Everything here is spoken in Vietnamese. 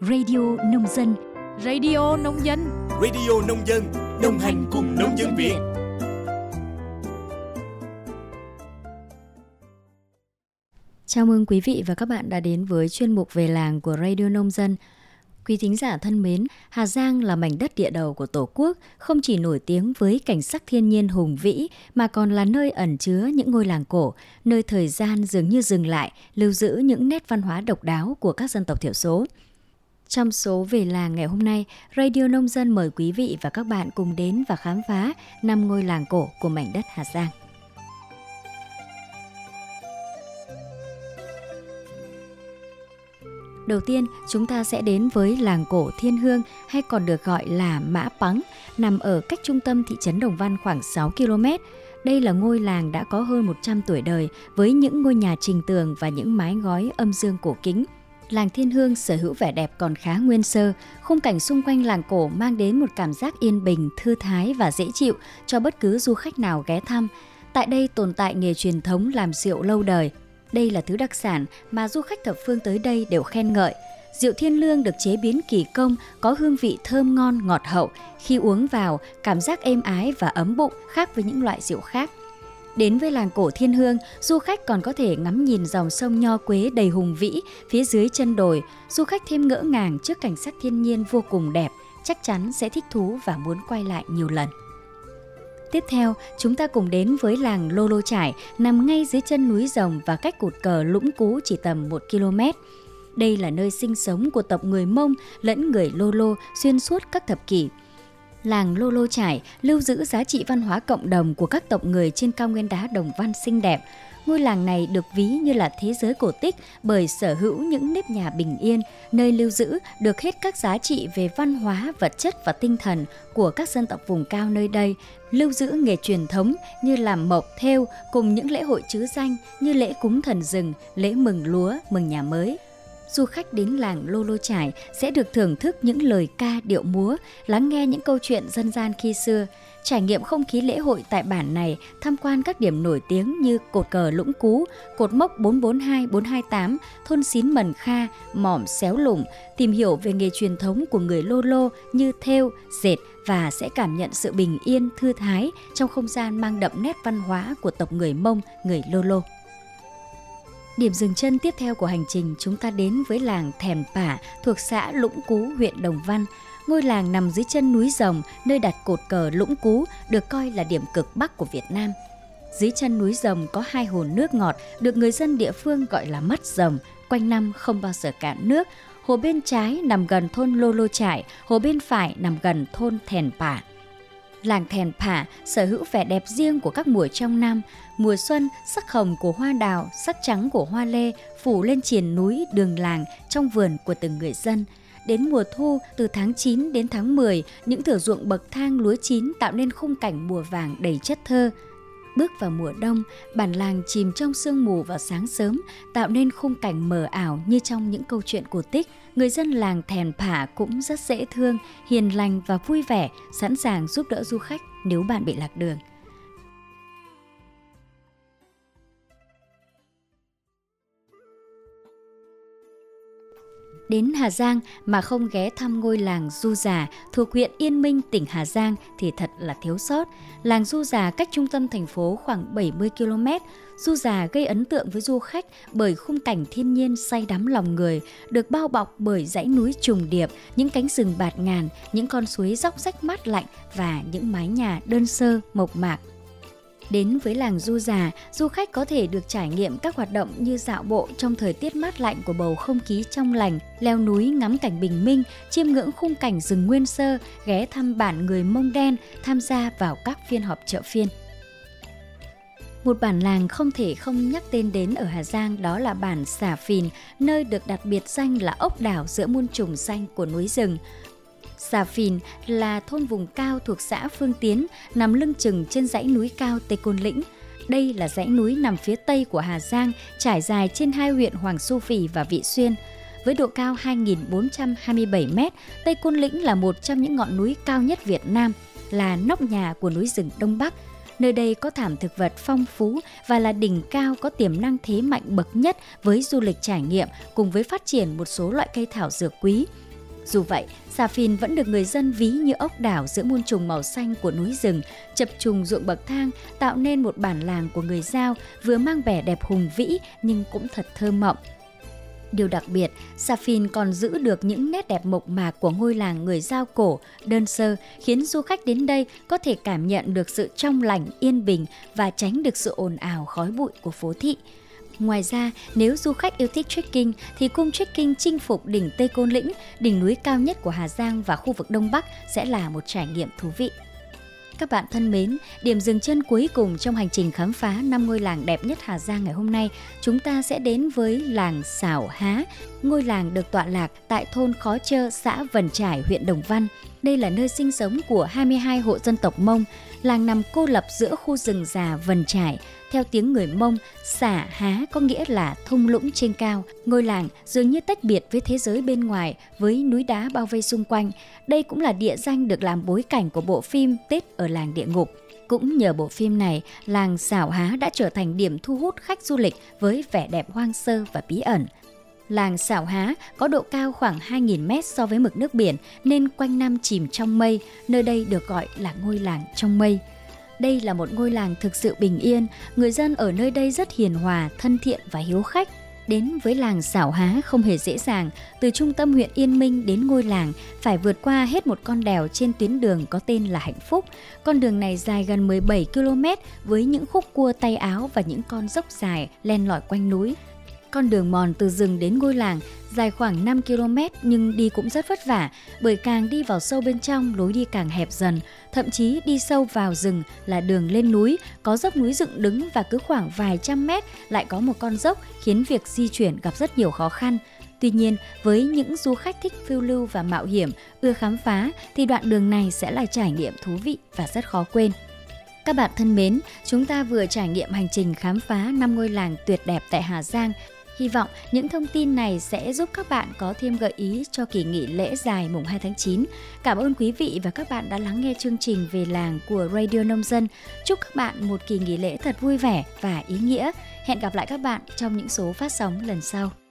Radio Nông Dân. Radio Nông Dân. Radio Nông Dân, đồng hành cùng nông dân Việt. Chào mừng quý vị và các bạn đã đến với chuyên mục Về làng của Radio Nông Dân. Quý thính giả thân mến, Hà Giang là mảnh đất địa đầu của Tổ quốc, không chỉ nổi tiếng với cảnh sắc thiên nhiên hùng vĩ mà còn là nơi ẩn chứa những ngôi làng cổ, nơi thời gian dường như dừng lại, lưu giữ những nét văn hóa độc đáo của các dân tộc thiểu số. Trong số Về làng ngày hôm nay, Radio Nông Dân mời quý vị và các bạn cùng đến và khám phá 5 ngôi làng cổ của mảnh đất Hà Giang. Đầu tiên, chúng ta sẽ đến với làng cổ Thiên Hương hay còn được gọi là Mã Pắng, nằm ở cách trung tâm thị trấn Đồng Văn khoảng 6 km. Đây là ngôi làng đã có hơn 100 tuổi đời với những ngôi nhà trình tường và những mái ngói âm dương cổ kính. Làng Thiên Hương sở hữu vẻ đẹp còn khá nguyên sơ, khung cảnh xung quanh làng cổ mang đến một cảm giác yên bình, thư thái và dễ chịu cho bất cứ du khách nào ghé thăm. Tại đây tồn tại nghề truyền thống làm rượu lâu đời. Đây là thứ đặc sản mà du khách thập phương tới đây đều khen ngợi. Rượu Thiên Lương được chế biến kỳ công, có hương vị thơm ngon, ngọt hậu. Khi uống vào, cảm giác êm ái và ấm bụng khác với những loại rượu khác. Đến với làng cổ Thiên Hương, du khách còn có thể ngắm nhìn dòng sông Nho Quế đầy hùng vĩ phía dưới chân đồi. Du khách thêm ngỡ ngàng trước cảnh sắc thiên nhiên vô cùng đẹp, chắc chắn sẽ thích thú và muốn quay lại nhiều lần. Tiếp theo, chúng ta cùng đến với làng Lô Lô Chải, nằm ngay dưới chân núi Rồng và cách cột cờ Lũng Cú chỉ tầm 1 km. Đây là nơi sinh sống của tộc người Mông lẫn người Lô Lô xuyên suốt các thập kỷ. Làng Lô Lô Chải lưu giữ giá trị văn hóa cộng đồng của các tộc người trên cao nguyên đá Đồng Văn xinh đẹp. Ngôi làng này được ví như là thế giới cổ tích bởi sở hữu những nếp nhà bình yên, nơi lưu giữ được hết các giá trị về văn hóa, vật chất và tinh thần của các dân tộc vùng cao nơi đây, lưu giữ nghề truyền thống như làm mộc, thêu cùng những lễ hội trứ danh như lễ cúng thần rừng, lễ mừng lúa, mừng nhà mới. Du khách đến làng Lô Lô Chải sẽ được thưởng thức những lời ca điệu múa, lắng nghe những câu chuyện dân gian khi xưa, trải nghiệm không khí lễ hội tại bản này, tham quan các điểm nổi tiếng như cột cờ Lũng Cú, cột mốc 442, 428, thôn Xín Mần Kha, mỏm Xéo Lủng, tìm hiểu về nghề truyền thống của người Lô Lô như thêu, dệt và sẽ cảm nhận sự bình yên, thư thái trong không gian mang đậm nét văn hóa của tộc người Mông, người Lô Lô. Điểm dừng chân tiếp theo của hành trình chúng ta đến với làng Thèn Pả thuộc xã Lũng Cú, huyện Đồng Văn. Ngôi làng nằm dưới chân núi Rồng, nơi đặt cột cờ Lũng Cú, được coi là điểm cực bắc của Việt Nam. Dưới chân núi Rồng có 2 hồ nước ngọt được người dân địa phương gọi là mắt rồng, quanh năm không bao giờ cạn nước. Hồ bên trái nằm gần thôn Lô Lô Chải, hồ bên phải nằm gần thôn Thèn Pả. Làng Thèn Pả sở hữu vẻ đẹp riêng của các mùa trong năm. Mùa xuân, sắc hồng của hoa đào, sắc trắng của hoa lê phủ lên triền núi, đường làng trong vườn của từng người dân. Đến mùa thu, từ tháng 9 đến tháng 10, những thửa ruộng bậc thang lúa chín tạo nên khung cảnh mùa vàng đầy chất thơ. Bước vào mùa đông, bản làng chìm trong sương mù vào sáng sớm, tạo nên khung cảnh mờ ảo như trong những câu chuyện cổ tích. Người dân làng Thèn Pả cũng rất dễ thương, hiền lành và vui vẻ, sẵn sàng giúp đỡ du khách nếu bạn bị lạc đường. Đến Hà Giang mà không ghé thăm ngôi làng Du Già thuộc huyện Yên Minh, tỉnh Hà Giang thì thật là thiếu sót. Làng Du Già cách trung tâm thành phố khoảng 70 km. Du Già gây ấn tượng với du khách bởi khung cảnh thiên nhiên say đắm lòng người, được bao bọc bởi dãy núi trùng điệp, những cánh rừng bạt ngàn, những con suối róc rách mát lạnh và những mái nhà đơn sơ, mộc mạc. Đến với làng Du Già, du khách có thể được trải nghiệm các hoạt động như dạo bộ trong thời tiết mát lạnh của bầu không khí trong lành, leo núi ngắm cảnh bình minh, chiêm ngưỡng khung cảnh rừng nguyên sơ, ghé thăm bản người Mông Đen, tham gia vào các phiên họp chợ phiên. Một bản làng không thể không nhắc tên đến ở Hà Giang đó là bản Xà Phìn, nơi được đặt biệt danh là ốc đảo giữa muôn trùng xanh của núi rừng. Xà Phìn là thôn vùng cao thuộc xã Phương Tiến, nằm lưng chừng trên dãy núi cao Tây Côn Lĩnh. Đây là dãy núi nằm phía tây của Hà Giang, trải dài trên 2 huyện Hoàng Su Phì và Vị Xuyên. Với độ cao 2.427 m, Tây Côn Lĩnh là một trong những ngọn núi cao nhất Việt Nam, là nóc nhà của núi rừng Đông Bắc. Nơi đây có thảm thực vật phong phú và là đỉnh cao có tiềm năng thế mạnh bậc nhất với du lịch trải nghiệm cùng với phát triển một số loại cây thảo dược quý. Dù vậy, Xà Phìn vẫn được người dân ví như ốc đảo giữa muôn trùng màu xanh của núi rừng, chập trùng ruộng bậc thang, tạo nên một bản làng của người Dao vừa mang vẻ đẹp hùng vĩ nhưng cũng thật thơ mộng. Điều đặc biệt, Xà Phìn còn giữ được những nét đẹp mộc mạc của ngôi làng người Dao cổ, đơn sơ, khiến du khách đến đây có thể cảm nhận được sự trong lành, yên bình và tránh được sự ồn ào khói bụi của phố thị. Ngoài ra, nếu du khách yêu thích trekking thì cung trekking chinh phục đỉnh Tây Côn Lĩnh, đỉnh núi cao nhất của Hà Giang và khu vực Đông Bắc sẽ là một trải nghiệm thú vị. Các bạn thân mến, điểm dừng chân cuối cùng trong hành trình khám phá 5 ngôi làng đẹp nhất Hà Giang ngày hôm nay, chúng ta sẽ đến với làng Xảo Há. Ngôi làng được tọa lạc tại thôn Khó Trơ, xã Vân Trải, huyện Đồng Văn. Đây là nơi sinh sống của 22 hộ dân tộc Mông. Làng nằm cô lập giữa khu rừng già Vân Trải. Theo tiếng người Mông, Xả Há có nghĩa là thung lũng trên cao. Ngôi làng dường như tách biệt với thế giới bên ngoài với núi đá bao vây xung quanh. Đây cũng là địa danh được làm bối cảnh của bộ phim Tết ở làng địa ngục. Cũng nhờ bộ phim này, làng Xảo Há đã trở thành điểm thu hút khách du lịch với vẻ đẹp hoang sơ và bí ẩn. Làng Xảo Há có độ cao khoảng 2.000 mét so với mực nước biển nên quanh năm chìm trong mây, nơi đây được gọi là ngôi làng trong mây. Đây là một ngôi làng thực sự bình yên, người dân ở nơi đây rất hiền hòa, thân thiện và hiếu khách. Đến với làng Xảo Há không hề dễ dàng, từ trung tâm huyện Yên Minh đến ngôi làng phải vượt qua hết một con đèo trên tuyến đường có tên là Hạnh Phúc. Con đường này dài gần 17 km với những khúc cua tay áo và những con dốc dài len lỏi quanh núi. Con đường mòn từ rừng đến ngôi làng dài khoảng 5 km nhưng đi cũng rất vất vả, bởi càng đi vào sâu bên trong lối đi càng hẹp dần, thậm chí đi sâu vào rừng là đường lên núi, có dốc núi dựng đứng và cứ khoảng vài trăm mét lại có một con dốc khiến việc di chuyển gặp rất nhiều khó khăn. Tuy nhiên, với những du khách thích phiêu lưu và mạo hiểm, ưa khám phá thì đoạn đường này sẽ là trải nghiệm thú vị và rất khó quên. Các bạn thân mến, chúng ta vừa trải nghiệm hành trình khám phá 5 ngôi làng tuyệt đẹp tại Hà Giang. Hy vọng những thông tin này sẽ giúp các bạn có thêm gợi ý cho kỳ nghỉ lễ dài mùng 2 tháng 9. Cảm ơn quý vị và các bạn đã lắng nghe chương trình về làng của Radio Nông Dân. Chúc các bạn một kỳ nghỉ lễ thật vui vẻ và ý nghĩa. Hẹn gặp lại các bạn trong những số phát sóng lần sau.